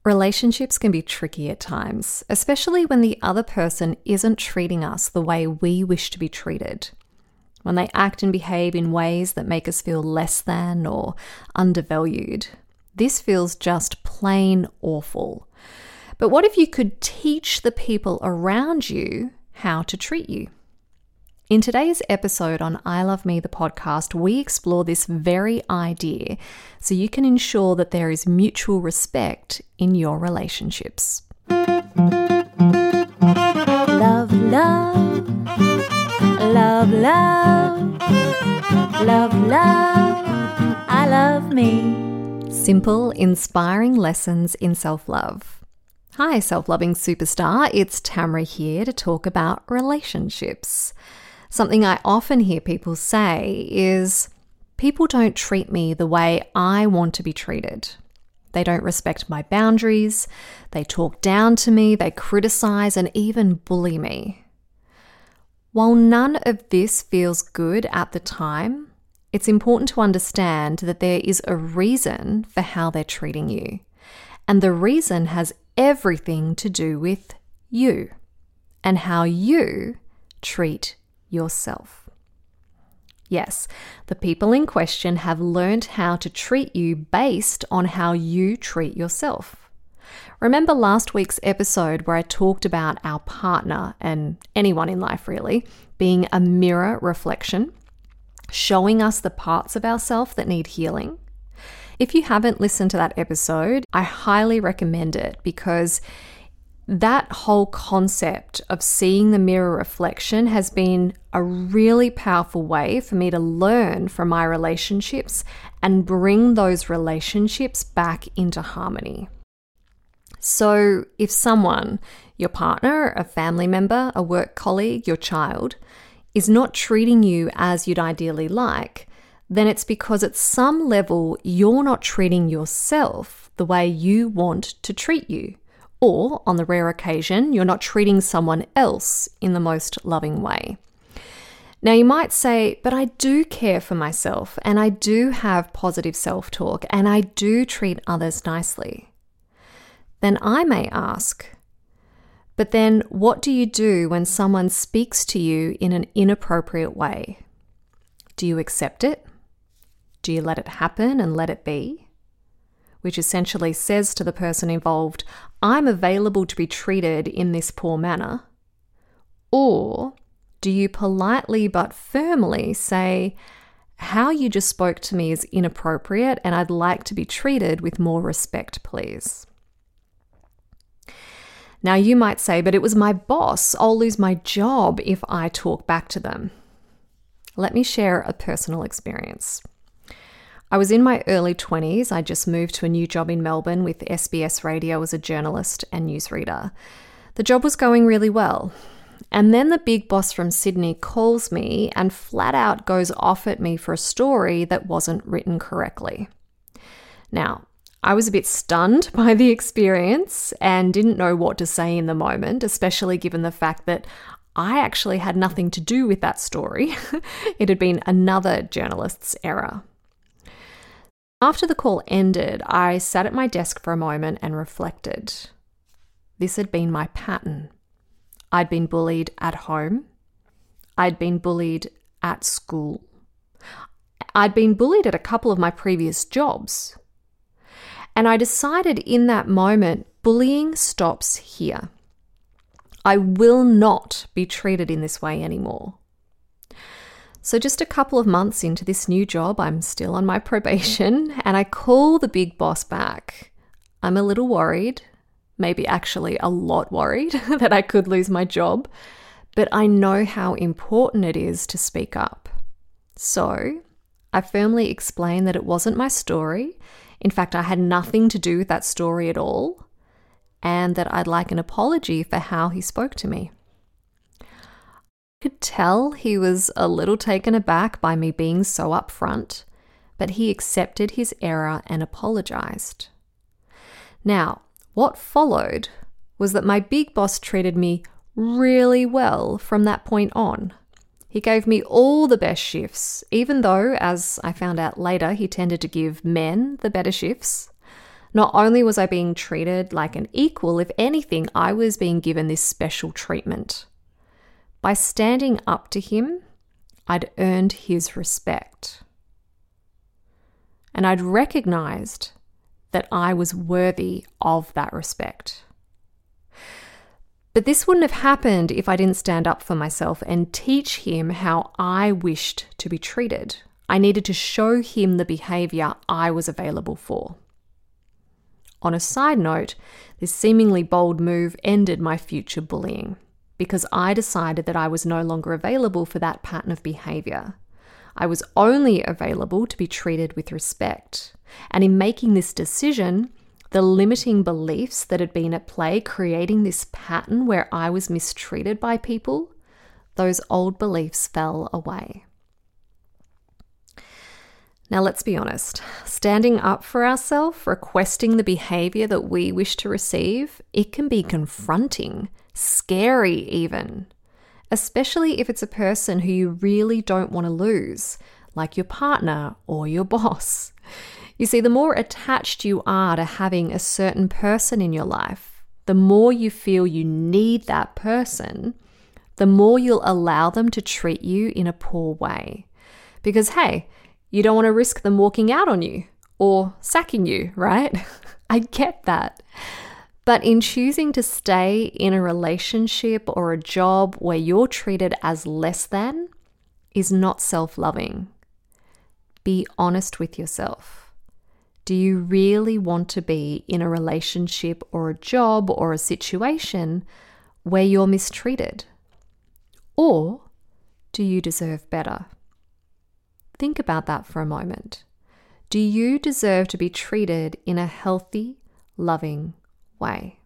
Relationships can be tricky at times, especially when the other person isn't treating us the way we wish to be treated. When they act and behave in ways that make us feel less than or undervalued. This feels just plain awful. But what if you could teach the people around you how to treat you? In today's episode on I Love Me, the podcast, we explore this very idea so you can ensure that there is mutual respect in your relationships. Love, love, love, love, love, love, I love me. Simple, inspiring lessons in self-love. Hi, self-loving superstar. It's Tamara here to talk about relationships. Something I often hear people say is, people don't treat me the way I want to be treated. They don't respect my boundaries, they talk down to me, they criticize and even bully me. While none of this feels good at the time, it's important to understand that there is a reason for how they're treating you. And the reason has everything to do with you and how you treat yourself. Yes, the people in question have learned how to treat you based on how you treat yourself. Remember last week's episode where I talked about our partner and anyone in life really being a mirror reflection, showing us the parts of ourselves that need healing? If you haven't listened to that episode, I highly recommend it because that whole concept of seeing the mirror reflection has been a really powerful way for me to learn from my relationships and bring those relationships back into harmony. So if someone, your partner, a family member, a work colleague, your child, is not treating you as you'd ideally like, then it's because at some level you're not treating yourself the way you want to treat you. Or, on the rare occasion, you're not treating someone else in the most loving way. Now, you might say, but I do care for myself and I do have positive self-talk and I do treat others nicely. Then I may ask, but then what do you do when someone speaks to you in an inappropriate way? Do you accept it? Do you let it happen and let it be? Which essentially says to the person involved, I'm available to be treated in this poor manner? Or do you politely but firmly say, how you just spoke to me is inappropriate and I'd like to be treated with more respect, please? Now you might say, but it was my boss. I'll lose my job if I talk back to them. Let me share a personal experience. I was in my early 20s. I just moved to a new job in Melbourne with SBS Radio as a journalist and newsreader. The job was going really well. And then the big boss from Sydney calls me and flat out goes off at me for a story that wasn't written correctly. Now, I was a bit stunned by the experience and didn't know what to say in the moment, especially given the fact that I actually had nothing to do with that story. It had been another journalist's error. After the call ended, I sat at my desk for a moment and reflected. This had been my pattern. I'd been bullied at home. I'd been bullied at school. I'd been bullied at a couple of my previous jobs. And I decided in that moment, bullying stops here. I will not be treated in this way anymore. So just a couple of months into this new job, I'm still on my probation, and I call the big boss back. I'm a little worried, maybe actually a lot worried that I could lose my job, but I know how important it is to speak up. So I firmly explained that it wasn't my story. In fact, I had nothing to do with that story at all, and that I'd like an apology for how he spoke to me. Could tell he was a little taken aback by me being so upfront, but he accepted his error and apologized. Now, what followed was that my big boss treated me really well from that point on. He gave me all the best shifts, even though, as I found out later, he tended to give men the better shifts. Not only was I being treated like an equal, if anything, I was being given this special treatment. By standing up to him, I'd earned his respect. And I'd recognized that I was worthy of that respect. But this wouldn't have happened if I didn't stand up for myself and teach him how I wished to be treated. I needed to show him the behavior I was available for. On a side note, this seemingly bold move ended my future bullying because I decided that I was no longer available for that pattern of behavior. I was only available to be treated with respect. And in making this decision, the limiting beliefs that had been at play creating this pattern where I was mistreated by people, those old beliefs fell away. Now let's be honest, standing up for ourselves, requesting the behavior that we wish to receive, it can be confronting, scary even, especially if it's a person who you really don't want to lose, like your partner or your boss. You see, the more attached you are to having a certain person in your life, the more you feel you need that person, the more you'll allow them to treat you in a poor way. Because, hey, you don't want to risk them walking out on you or sacking you, right? I get that. But in choosing to stay in a relationship or a job where you're treated as less than is not self-loving. Be honest with yourself. Do you really want to be in a relationship or a job or a situation where you're mistreated? Or do you deserve better? Think about that for a moment. Do you deserve to be treated in a healthy, loving way?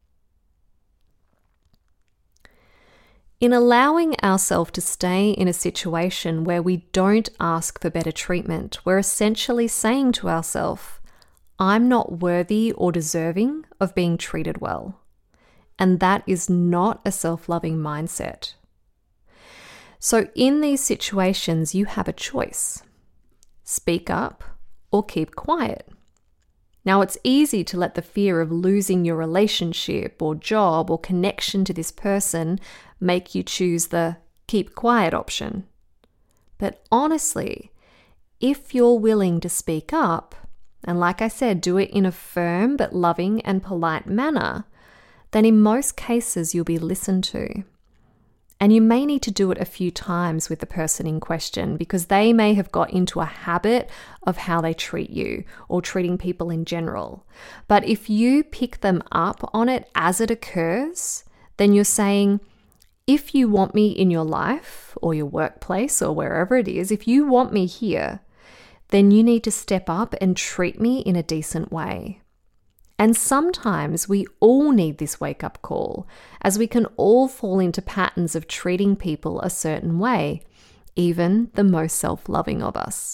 In allowing ourselves to stay in a situation where we don't ask for better treatment, we're essentially saying to ourselves, I'm not worthy or deserving of being treated well. And that is not a self-loving mindset. So in these situations, you have a choice. Speak up or keep quiet. Now, it's easy to let the fear of losing your relationship or job or connection to this person make you choose the keep quiet option. But honestly, if you're willing to speak up, and like I said, do it in a firm but loving and polite manner, then in most cases you'll be listened to. And you may need to do it a few times with the person in question because they may have got into a habit of how they treat you or treating people in general. But if you pick them up on it as it occurs, then you're saying, if you want me in your life or your workplace or wherever it is, if you want me here, then you need to step up and treat me in a decent way. And sometimes we all need this wake-up call, as we can all fall into patterns of treating people a certain way, even the most self-loving of us.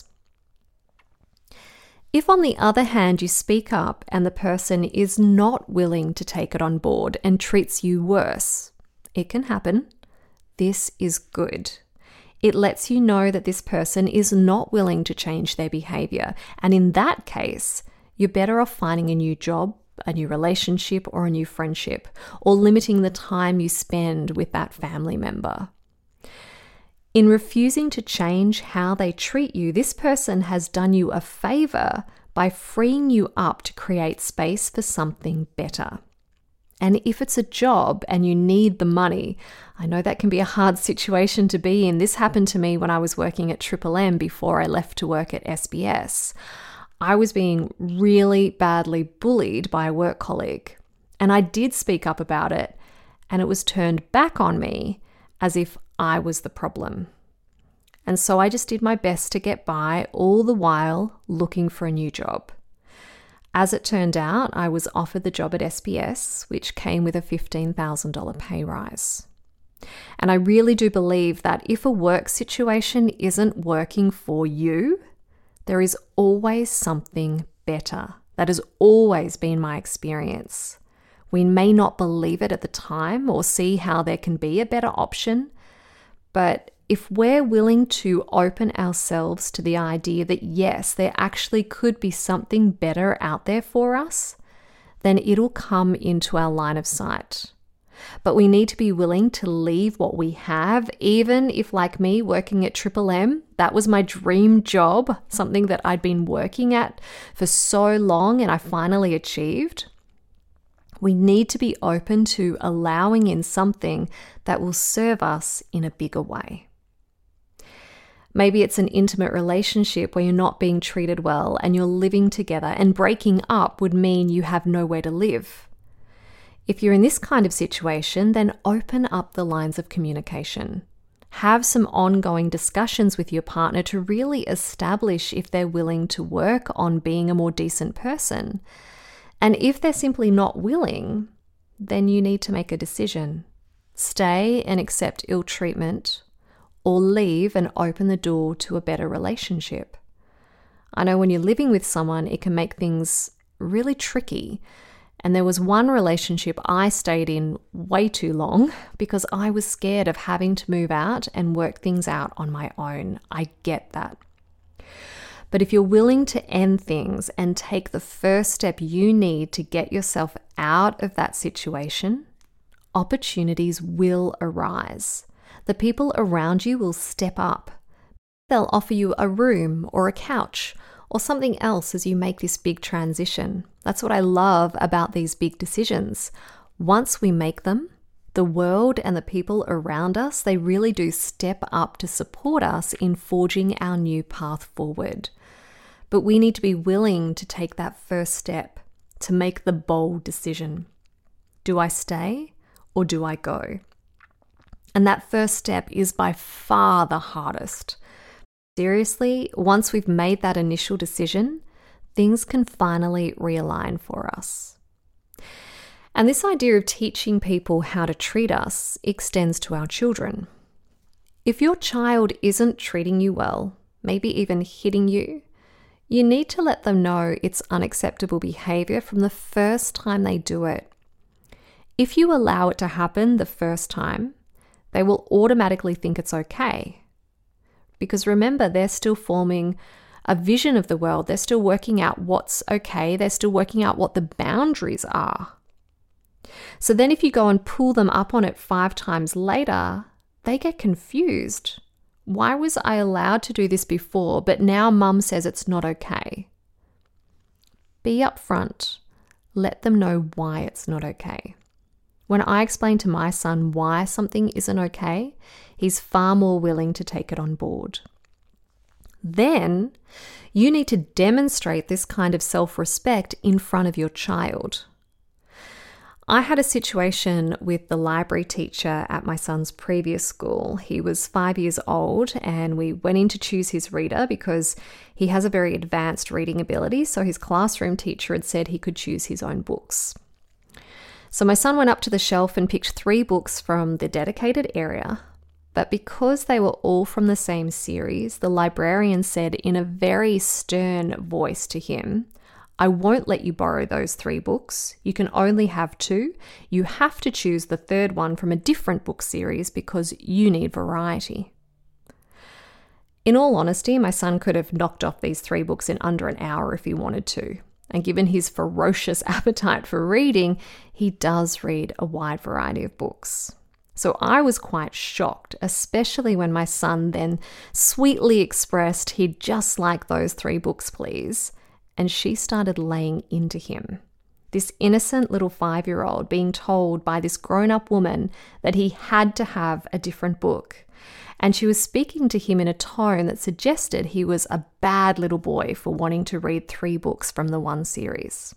If, on the other hand, you speak up and the person is not willing to take it on board and treats you worse, it can happen. This is good. It lets you know that this person is not willing to change their behavior. And in that case, you're better off finding a new job, a new relationship, or a new friendship, or limiting the time you spend with that family member. In refusing to change how they treat you, this person has done you a favor by freeing you up to create space for something better. And if it's a job and you need the money, I know that can be a hard situation to be in. This happened to me when I was working at Triple M before I left to work at SBS. I was being really badly bullied by a work colleague, and I did speak up about it, and it was turned back on me as if I was the problem. And so I just did my best to get by, all the while looking for a new job. As it turned out, I was offered the job at SBS, which came with a $15,000 pay rise. And I really do believe that if a work situation isn't working for you, there is always something better. That has always been my experience. We may not believe it at the time or see how there can be a better option, but if we're willing to open ourselves to the idea that yes, there actually could be something better out there for us, then it'll come into our line of sight. But we need to be willing to leave what we have, even if, like me, working at Triple M, that was my dream job, something that I'd been working at for so long and I finally achieved. We need to be open to allowing in something that will serve us in a bigger way. Maybe it's an intimate relationship where you're not being treated well and you're living together, and breaking up would mean you have nowhere to live. If you're in this kind of situation, then open up the lines of communication. Have some ongoing discussions with your partner to really establish if they're willing to work on being a more decent person. And if they're simply not willing, then you need to make a decision. Stay and accept ill treatment, or leave and open the door to a better relationship. I know when you're living with someone, it can make things really tricky. And there was one relationship I stayed in way too long because I was scared of having to move out and work things out on my own. I get that. But if you're willing to end things and take the first step you need to get yourself out of that situation, opportunities will arise. The people around you will step up. They'll offer you a room or a couch or something else as you make this big transition. That's what I love about these big decisions. Once we make them, the world and the people around us, they really do step up to support us in forging our new path forward. But we need to be willing to take that first step, to make the bold decision. Do I stay or do I go? And that first step is by far the hardest. Seriously, once we've made that initial decision, things can finally realign for us. And this idea of teaching people how to treat us extends to our children. If your child isn't treating you well, maybe even hitting you, you need to let them know it's unacceptable behavior from the first time they do it. If you allow it to happen the first time, they will automatically think it's okay. Because remember, they're still forming a vision of the world. They're still working out what's okay. They're still working out what the boundaries are. So then if you go and pull them up on it 5 times later, they get confused. Why was I allowed to do this before, but now mum says it's not okay? Be upfront. Let them know why it's not okay. When I explain to my son why something isn't okay, he's far more willing to take it on board. Then you need to demonstrate this kind of self-respect in front of your child. I had a situation with the library teacher at my son's previous school. He was 5 years old and we went in to choose his reader because he has a very advanced reading ability, so his classroom teacher had said he could choose his own books. So my son went up to the shelf and picked 3 books from the dedicated area, but because they were all from the same series, the librarian said in a very stern voice to him, "I won't let you borrow those 3 books. You can only have 2. You have to choose the 3rd one from a different book series because you need variety." In all honesty, my son could have knocked off these 3 books in under an hour if he wanted to. And given his ferocious appetite for reading, he does read a wide variety of books. So I was quite shocked, especially when my son then sweetly expressed he'd just like those 3 books, please. And she started laying into him. This innocent little 5-year-old being told by this grown-up woman that he had to have a different book. And she was speaking to him in a tone that suggested he was a bad little boy for wanting to read 3 books from the one series.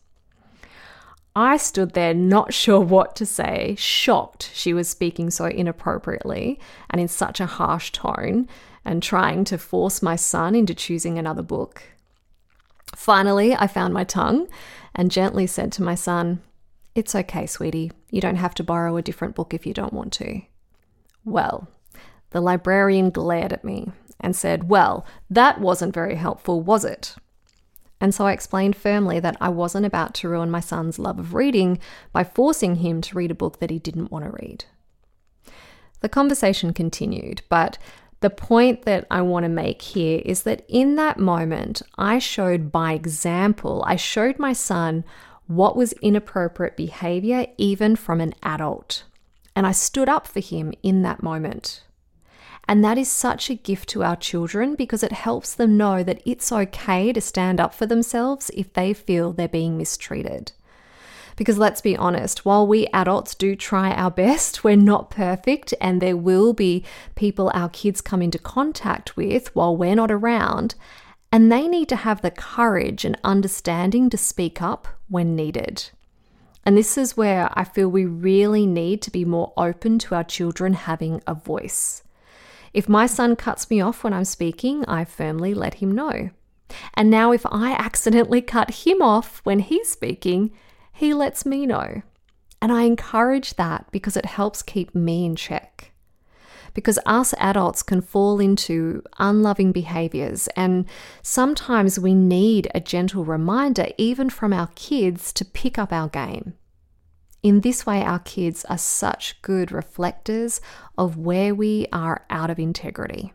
I stood there not sure what to say, shocked she was speaking so inappropriately and in such a harsh tone and trying to force my son into choosing another book. Finally, I found my tongue and gently said to my son, "It's okay, sweetie. You don't have to borrow a different book if you don't want to." Well, the librarian glared at me and said, "Well, that wasn't very helpful, was it?" And so I explained firmly that I wasn't about to ruin my son's love of reading by forcing him to read a book that he didn't want to read. The conversation continued, but The point that I want to make here is that in that moment, I showed by example, I showed my son what was inappropriate behavior even from an adult. And I stood up for him in that moment. And that is such a gift to our children because it helps them know that it's okay to stand up for themselves if they feel they're being mistreated. Because let's be honest, while we adults do try our best, we're not perfect, and there will be people our kids come into contact with while we're not around, and they need to have the courage and understanding to speak up when needed. And this is where I feel we really need to be more open to our children having a voice. If my son cuts me off when I'm speaking, I firmly let him know. And now if I accidentally cut him off when he's speaking, he lets me know. And I encourage that because it helps keep me in check. Because us adults can fall into unloving behaviors, and sometimes we need a gentle reminder, even from our kids, to pick up our game. In this way, our kids are such good reflectors of where we are out of integrity.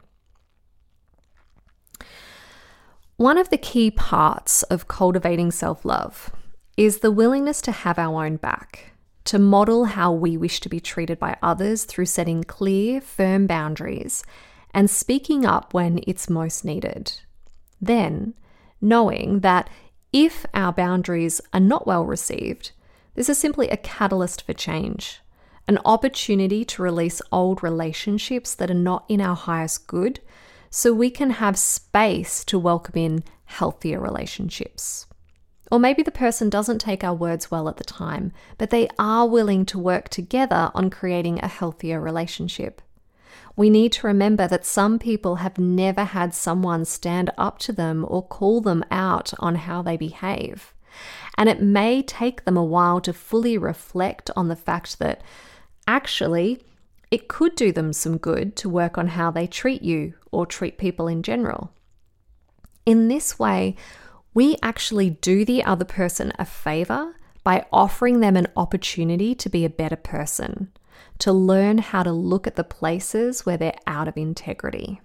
One of the key parts of cultivating self-love is the willingness to have our own back, to model how we wish to be treated by others through setting clear, firm boundaries and speaking up when it's most needed. Then, knowing that if our boundaries are not well received, this is simply a catalyst for change, an opportunity to release old relationships that are not in our highest good so we can have space to welcome in healthier relationships. Or maybe the person doesn't take our words well at the time, but they are willing to work together on creating a healthier relationship. We need to remember that some people have never had someone stand up to them or call them out on how they behave. And it may take them a while to fully reflect on the fact that actually it could do them some good to work on how they treat you or treat people in general. In this way, we actually do the other person a favor by offering them an opportunity to be a better person, to learn how to look at the places where they're out of integrity.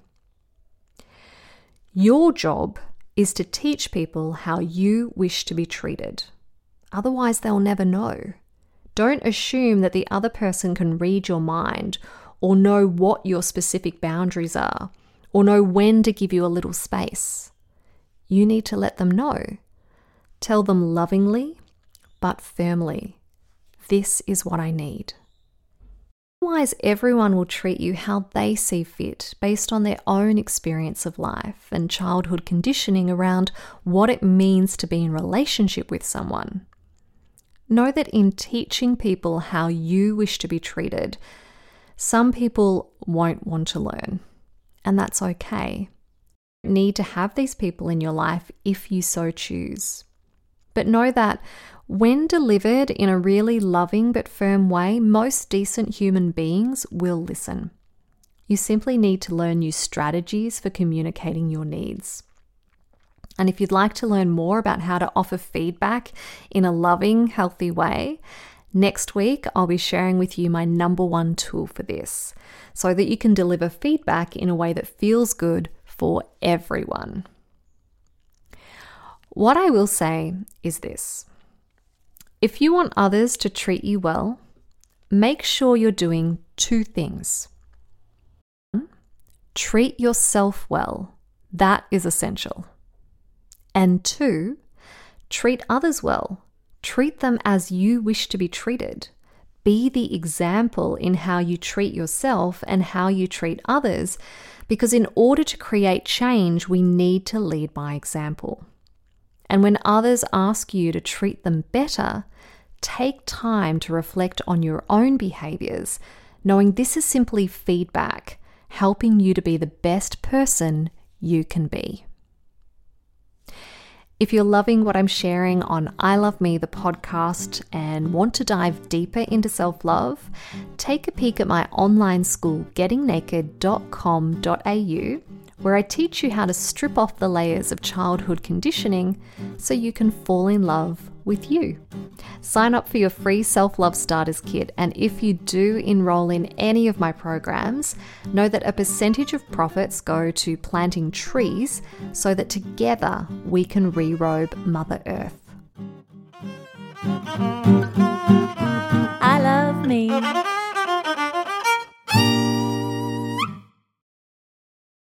Your job is to teach people how you wish to be treated. Otherwise, they'll never know. Don't assume that the other person can read your mind or know what your specific boundaries are or know when to give you a little space. You need to let them know. Tell them lovingly, but firmly, this is what I need. Otherwise, everyone will treat you how they see fit based on their own experience of life and childhood conditioning around what it means to be in relationship with someone. Know that in teaching people how you wish to be treated, some people won't want to learn, and that's okay. You need to have these people in your life if you so choose. But know that when delivered in a really loving but firm way, most decent human beings will listen. You simply need to learn new strategies for communicating your needs. And if you'd like to learn more about how to offer feedback in a loving, healthy way, next week I'll be sharing with you my number one tool for this, so that you can deliver feedback in a way that feels good for everyone. What I will say is this. If you want others to treat you well, make sure you're doing two things. 1, treat yourself well. That is essential. And 2, treat others well. Treat them as you wish to be treated. Be the example in how you treat yourself and how you treat others, because in order to create change, we need to lead by example. And when others ask you to treat them better, take time to reflect on your own behaviors, knowing this is simply feedback, helping you to be the best person you can be. If you're loving what I'm sharing on I Love Me, the podcast, and want to dive deeper into self-love, take a peek at my online school, gettingnaked.com.au, where I teach you how to strip off the layers of childhood conditioning so you can fall in love with you. Sign up for your free Self-Love Starters Kit, and if you do enroll in any of my programs, know that a percentage of profits go to planting trees so that together we can re-robe Mother Earth.